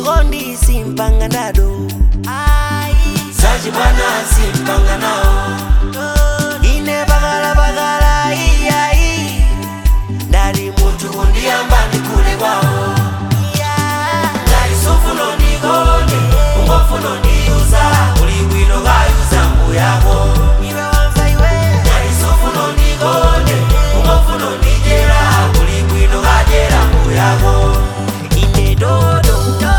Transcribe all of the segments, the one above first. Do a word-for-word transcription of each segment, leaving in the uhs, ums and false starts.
Chikondi simpanga ndado Sachi bwana simpanga nao Ine bagala bagala iya iya Ndari mutu kundiyamba ndikule kwao Ndari sofuno ndigone Ungofuno ndiyuza Ulibwino gayuza mbu yako Ndari sofuno ndigone Ungofuno ndijera Ulibwino gajera mbu yako Ine dodo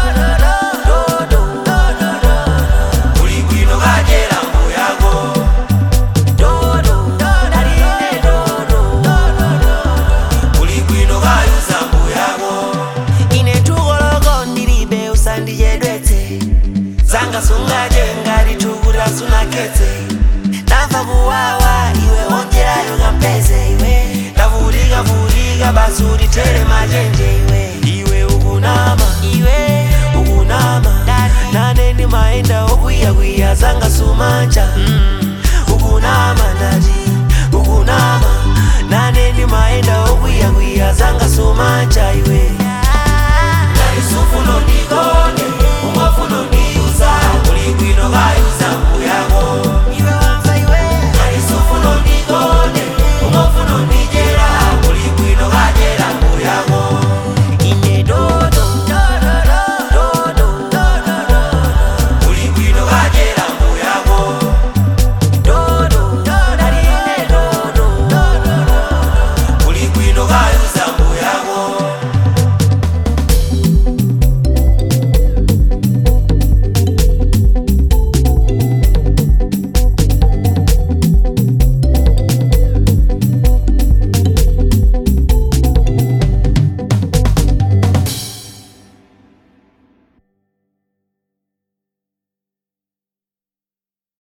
Sanga sunga jenga tukura sunakete Nafa kuwawa iwe onjera yoga mpeze iwe Tavuriga vuriga basuri tere majenje iwe Iwe ukunama